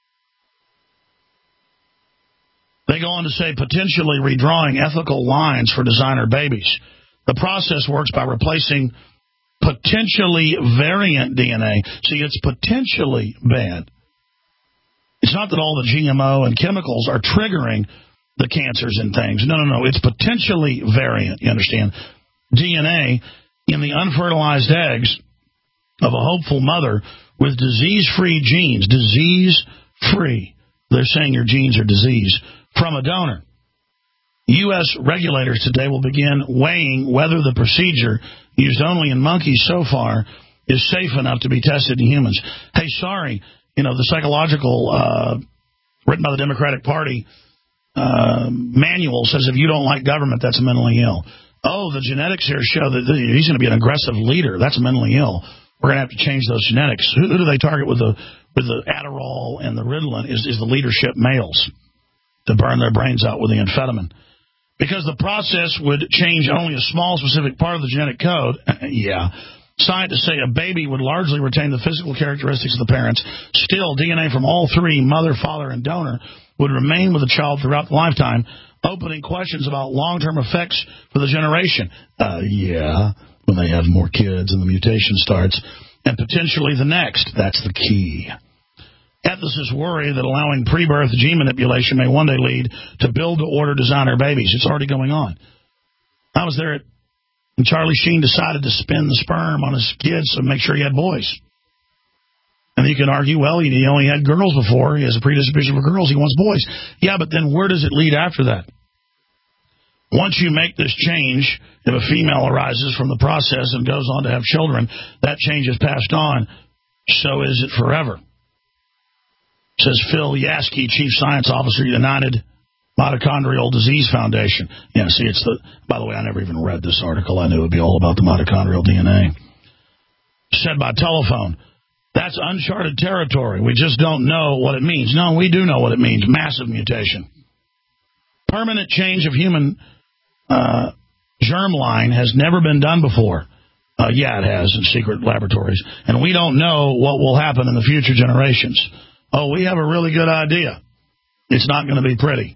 They go on to say potentially redrawing ethical lines for designer babies. The process works by replacing potentially variant D N A. See, it's potentially bad. It's not that all the G M O and chemicals are triggering the cancers and things. No, no, no. It's potentially variant, you understand? D N A in the unfertilized eggs of a hopeful mother with disease-free genes. Disease-free. They're saying your genes are disease. From a donor. U S regulators today will begin weighing whether the procedure, used only in monkeys so far, is safe enough to be tested in humans. Hey, sorry, you know, the psychological, uh, written by the Democratic Party, uh, manual says if you don't like government, that's mentally ill. Oh, the genetics here show that he's going to be an aggressive leader. That's mentally ill. We're going to have to change those genetics. Who, who do they target with the with the Adderall and the Ritalin? Is, is the leadership males to burn their brains out with the amphetamine? Because the process would change only a small specific part of the genetic code. Yeah. Scientists say a baby would largely retain the physical characteristics of the parents. Still, D N A from all three, mother, father, and donor, would remain with the child throughout the lifetime, opening questions about long-term effects for the generation. Uh, yeah, when they have more kids and the mutation starts, and potentially the next. That's the key. Ethicists worry that allowing pre-birth gene manipulation may one day lead to build-to-order designer babies. It's already going on. I was there at, and Charlie Sheen decided to spin the sperm on his kids to make sure he had boys. And you can argue, well, he only had girls before. He has a predisposition for girls. He wants boys. Yeah, but then where does it lead after that? Once you make this change, if a female arises from the process and goes on to have children, that change is passed on. So is it forever. Says Phil Yaskey, Chief Science Officer, United Mitochondrial Disease Foundation. Yeah, see, it's the. By the way, I never even read this article. I knew it would be all about the mitochondrial D N A. Said by telephone, that's uncharted territory. We just don't know what it means. No, we do know what it means. Massive mutation. Permanent change of human uh, germline has never been done before. Uh, yeah, it has in secret laboratories. And we don't know what will happen in the future generations. Oh, we have a really good idea. It's not going to be pretty.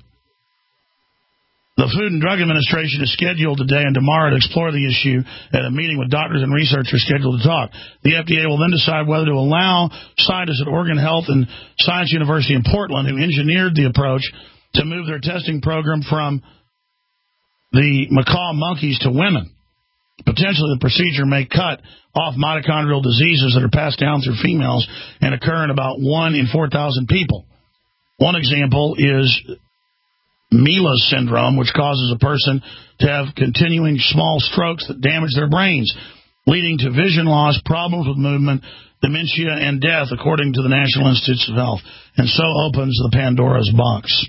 The Food and Drug Administration is scheduled today and tomorrow to explore the issue at a meeting with doctors and researchers scheduled to talk. The F D A will then decide whether to allow scientists at Oregon Health and Science University in Portland, who engineered the approach, to move their testing program from the macaw monkeys to women. Potentially, the procedure may cut off mitochondrial diseases that are passed down through females and occur in about one in four thousand people. One example is Mela's syndrome, which causes a person to have continuing small strokes that damage their brains, leading to vision loss, problems with movement, dementia, and death, according to the National Institutes of Health. And so opens the Pandora's box.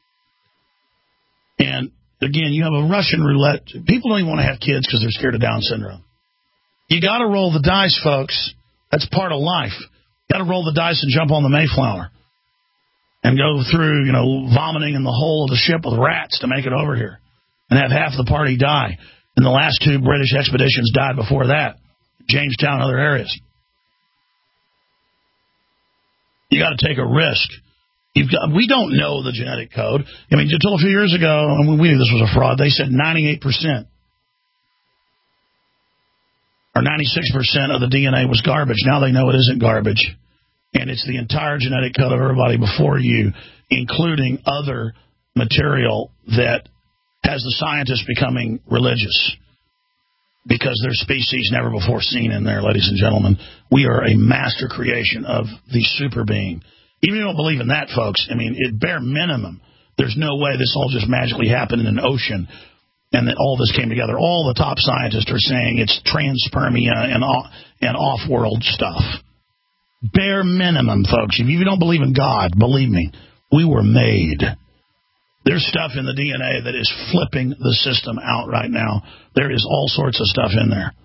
And again, you have a Russian roulette. People don't even want to have kids because they're scared of Down syndrome. You got to roll the dice, folks. That's part of life. You got to roll the dice and jump on the Mayflower and go through, you know, vomiting in the hull of the ship with rats to make it over here and have half the party die. And the last two British expeditions died before that, Jamestown and other areas. You got to take a risk. You've got, we don't know the genetic code. I mean, until a few years ago, and we knew this was a fraud, they said ninety-eight percent or ninety-six percent of the D N A was garbage. Now they know it isn't garbage. And it's the entire genetic code of everybody before you, including other material that has the scientists becoming religious because there's species never before seen in there, ladies and gentlemen. We are a master creation of the super being. Even if you don't believe in that, folks, I mean, at bare minimum, there's no way this all just magically happened in an ocean and that all this came together. All the top scientists are saying it's transpermia and, and off-world stuff. Bare minimum, folks. If you don't believe in God, believe me, we were made. There's stuff in the D N A that is flipping the system out right now. There is all sorts of stuff in there.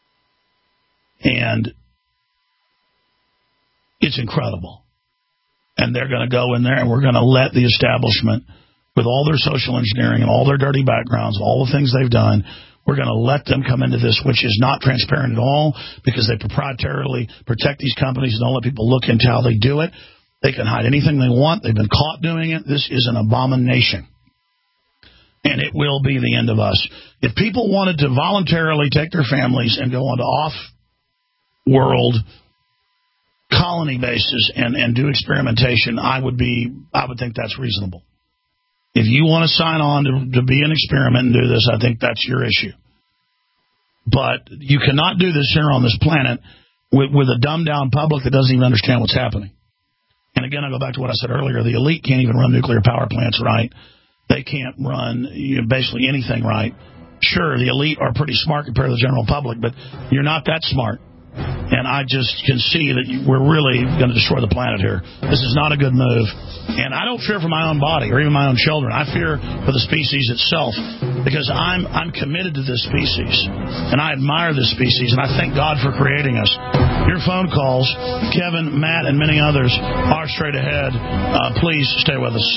And it's incredible. And they're going to go in there, and we're going to let the establishment, with all their social engineering and all their dirty backgrounds, all the things they've done, we're going to let them come into this, which is not transparent at all, because they proprietarily protect these companies and don't let people look into how they do it. They can hide anything they want. They've been caught doing it. This is an abomination. And it will be the end of us. If people wanted to voluntarily take their families and go onto off-world colony bases and, and do experimentation, I would be, I would think that's reasonable. If you want to sign on to, to be an experiment and do this, I think that's your issue. But you cannot do this here on this planet with, with a dumbed-down public that doesn't even understand what's happening. And again, I go back to what I said earlier. The elite can't even run nuclear power plants right. They can't run you know, basically anything right. Sure, the elite are pretty smart compared to the general public, but you're not that smart. And I just can see that we're really going to destroy the planet here. This is not a good move. And I don't fear for my own body or even my own children. I fear for the species itself, because I'm I'm committed to this species. And I admire this species, and I thank God for creating us. Your phone calls, Kevin, Matt, and many others are straight ahead. Uh, please stay with us.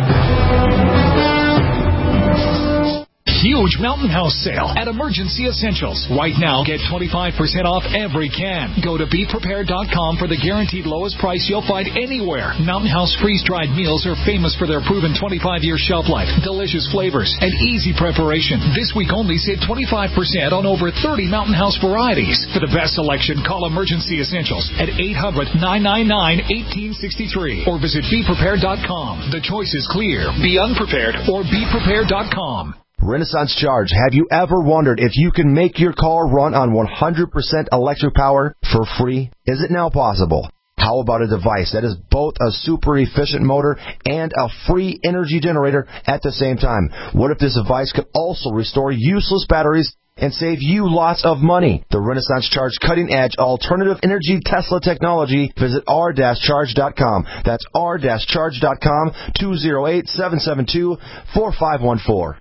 Huge Mountain House sale at Emergency Essentials. Right now, get twenty-five percent off every can. Go to be prepared dot com for the guaranteed lowest price you'll find anywhere. Mountain House freeze-dried meals are famous for their proven twenty-five year shelf life, delicious flavors, and easy preparation. This week only, save twenty-five percent on over thirty Mountain House varieties. For the best selection, call Emergency Essentials at eight hundred, nine nine nine, one eight six three or visit be prepared dot com. The choice is clear. Be unprepared or be prepared dot com. Renaissance Charge. Have you ever wondered if you can make your car run on one hundred percent electric power for free? Is it now possible? How about a device that is both a super efficient motor and a free energy generator at the same time? What if this device could also restore useless batteries and save you lots of money? The Renaissance Charge cutting-edge alternative energy Tesla technology. Visit r dash charge dot com. That's r dash charge dot com, two oh eight, seven seven two, four five one four.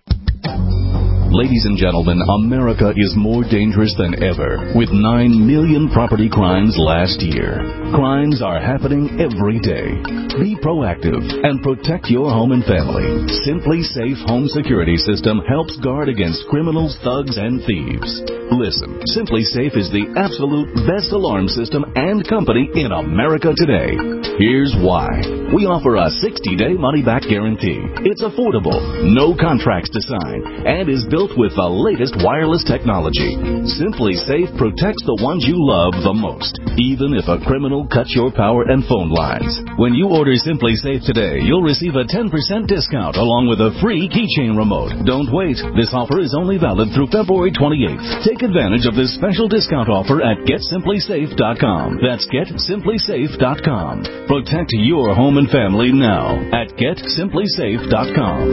Ladies and gentlemen, America is more dangerous than ever, with nine million property crimes last year. Crimes are happening every day. Be proactive and protect your home and family. Simply Safe Home Security System helps guard against criminals, thugs, and thieves. Listen, Simply Safe is the absolute best alarm system and company in America today. Here's why. We offer a sixty day money-back guarantee. It's affordable, no contracts to sign, and is built with the latest wireless technology. Simply Safe protects the ones you love the most, even if a criminal cuts your power and phone lines. When you order Simply Safe today, you'll receive a ten percent discount along with a free keychain remote. Don't wait. This offer is only valid through February twenty-eighth. Take advantage of this special discount offer at get simply safe dot com. That's get simply safe dot com. Protect your home and family now at get simply safe dot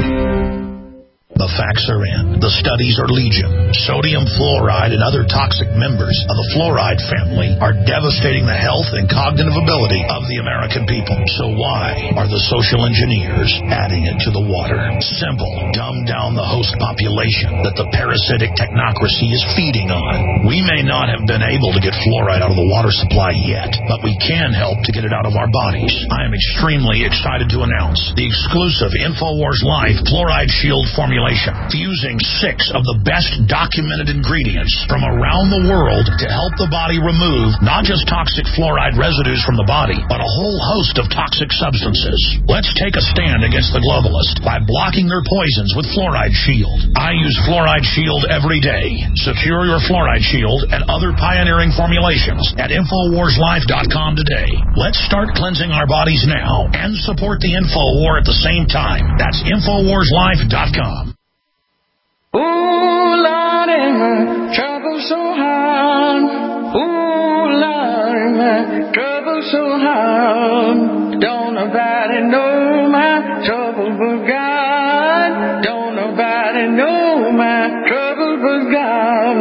com. The facts are in. The studies are legion. Sodium fluoride and other toxic members of the fluoride family are devastating the health and cognitive ability of the American people. So why are the social engineers adding it to the water? Simple. Dumb down the host population that the parasitic technocracy is feeding on. We may not have been able to get fluoride out of the water supply yet, but we can help to get it out of our bodies. I am extremely excited to announce the exclusive InfoWars Life Fluoride Shield formula, fusing six of the best documented ingredients from around the world to help the body remove not just toxic fluoride residues from the body, but a whole host of toxic substances. Let's take a stand against the globalists by blocking their poisons with Fluoride Shield. I use Fluoride Shield every day. Secure your Fluoride Shield and other pioneering formulations at infowars life dot com today. Let's start cleansing our bodies now and support the info war at the same time. That's infowars life dot com. Ooh, Lordy, my trouble so hard. Ooh, Lordy, my trouble so hard. Don't nobody know my trouble but God. Don't nobody know my trouble but God.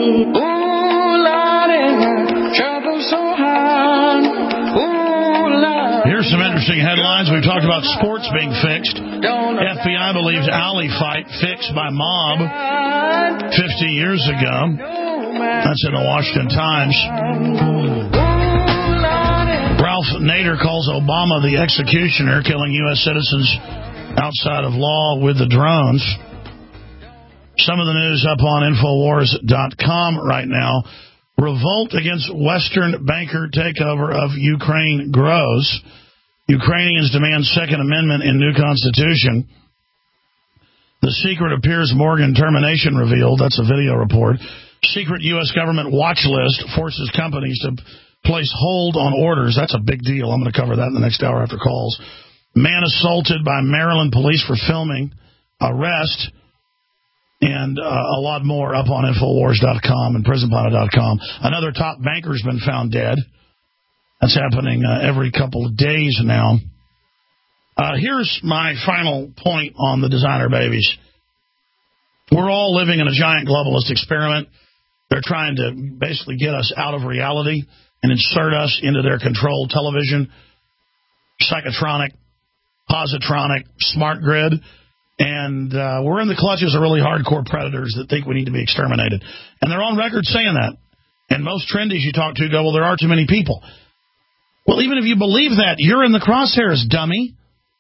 Ooh, Lordy, my trouble so hard. Ooh, Lordy. Here's some interesting headlines. We've talked about sports being fixed. F B I believes alley fight fixed by mob fifty years ago. That's in the Washington Times. Ralph Nader calls Obama the executioner, killing U S citizens outside of law with the drones. Some of the news up on Infowars dot com right now. Revolt against Western banker takeover of Ukraine grows. Ukrainians demand Second Amendment in new constitution. The secret appears Morgan termination revealed. That's a video report. Secret U S government watch list forces companies to place hold on orders. That's a big deal. I'm going to cover that in the next hour after calls. Man assaulted by Maryland police for filming. Arrest. And uh, a lot more up on Infowars dot com and Prison Planet dot com. Another top banker's been found dead. That's happening uh, every couple of days now. Uh, here's my final point on the designer babies. We're all living in a giant globalist experiment. They're trying to basically get us out of reality and insert us into their controlled television, psychotronic, positronic, smart grid. And uh, we're in the clutches of really hardcore predators that think we need to be exterminated. And they're on record saying that. And most trendies you talk to go, well, there are too many people. Well, even if you believe that, you're in the crosshairs, dummy.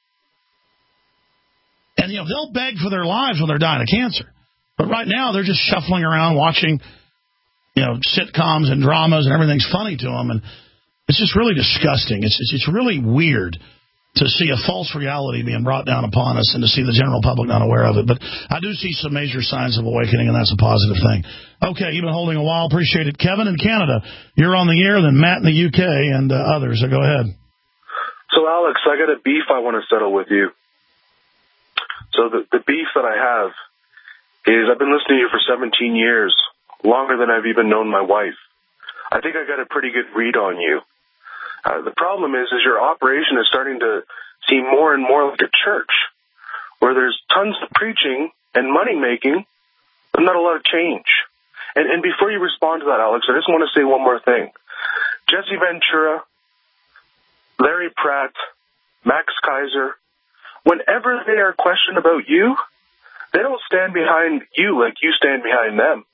And, you know, they'll beg for their lives when they're dying of cancer. But right now, they're just shuffling around watching, you know, sitcoms and dramas, and everything's funny to them. And it's just really disgusting. It's, it's, it's really weird to see a false reality being brought down upon us and to see the general public not aware of it. But I do see some major signs of awakening, and that's a positive thing. Okay, you've been holding a while. Appreciate it. Kevin in Canada, you're on the air, then Matt in the U K, and uh, others. So go ahead. So, Alex, I got a beef I want to settle with you. So the, the beef that I have is I've been listening to you for seventeen years, longer than I've even known my wife. I think I got a pretty good read on you. Uh, the problem is, is your operation is starting to seem more and more like a church, where there's tons of preaching and money making, but not a lot of change. And, and before you respond to that, Alex, I just want to say one more thing. Jesse Ventura, Larry Pratt, Max Kaiser, whenever they are questioned about you, they don't stand behind you like you stand behind them.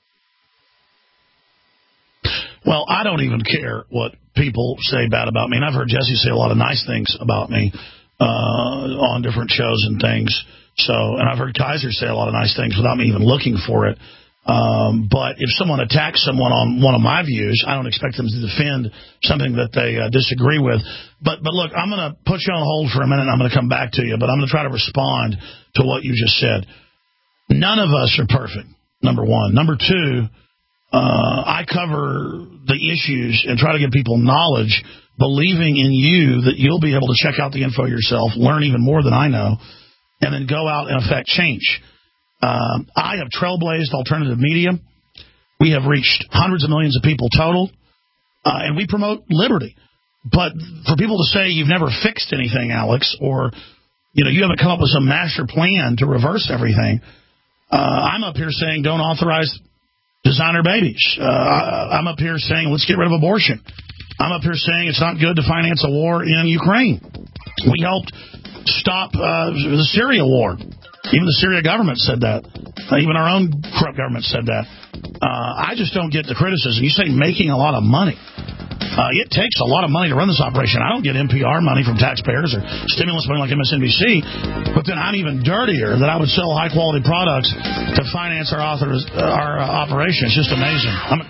Well, I don't even care what people say bad about me. And I've heard Jesse say a lot of nice things about me uh, on different shows and things. So, and I've heard Kaiser say a lot of nice things without me even looking for it. Um, but if someone attacks someone on one of my views, I don't expect them to defend something that they uh, disagree with. But, but look, I'm going to put you on hold for a minute, and I'm going to come back to you. But I'm going to try to respond to what you just said. None of us are perfect, number one. Number two, Uh, I cover the issues and try to give people knowledge, believing in you that you'll be able to check out the info yourself, learn even more than I know, and then go out and affect change. Uh, I have trailblazed alternative media. We have reached hundreds of millions of people total, uh, and we promote liberty. But for people to say you've never fixed anything, Alex, or you know you haven't come up with some master plan to reverse everything, uh, I'm up here saying don't authorize designer babies. Uh, I, I'm up here saying let's get rid of abortion. I'm up here saying it's not good to finance a war in Ukraine. We helped stop uh, the Syria war. Even the Syria government said that. Uh, even our own corrupt government said that. Uh, I just don't get the criticism. You say making a lot of money. Uh, it takes a lot of money to run this operation. I don't get N P R money from taxpayers or stimulus money like M S N B C, but then I'm even dirtier that I would sell high-quality products to finance our, authors, uh, our uh, operation. It's just amazing. I'm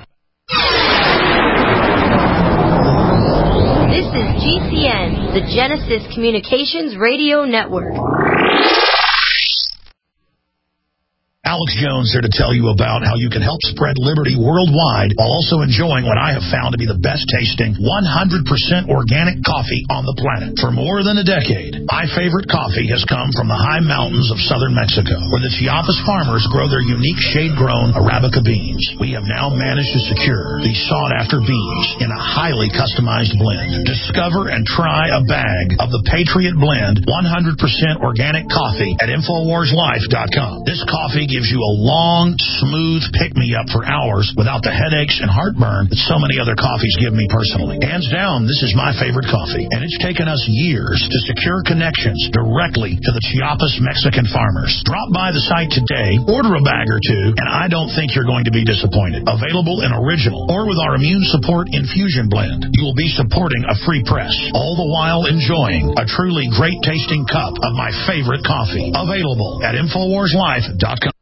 This is G C N, the Genesis Communications Radio Network. Alex Jones here to tell you about how you can help spread liberty worldwide while also enjoying what I have found to be the best tasting one hundred percent organic coffee on the planet. For more than a decade, my favorite coffee has come from the high mountains of southern Mexico, where the Chiapas farmers grow their unique shade-grown Arabica beans. We have now managed to secure these sought-after beans in a highly customized blend. Discover and try a bag of the Patriot Blend one hundred percent organic coffee at Infowars Life dot com. This coffee gives you a long, smooth pick-me-up for hours without the headaches and heartburn that so many other coffees give me personally. Hands down, this is my favorite coffee, and it's taken us years to secure connections directly to the Chiapas Mexican farmers. Drop by the site today, order a bag or two, and I don't think you're going to be disappointed. Available in original or with our immune support infusion blend. You will be supporting a free press, all the while enjoying a truly great tasting cup of my favorite coffee. Available at Infowars Life dot com.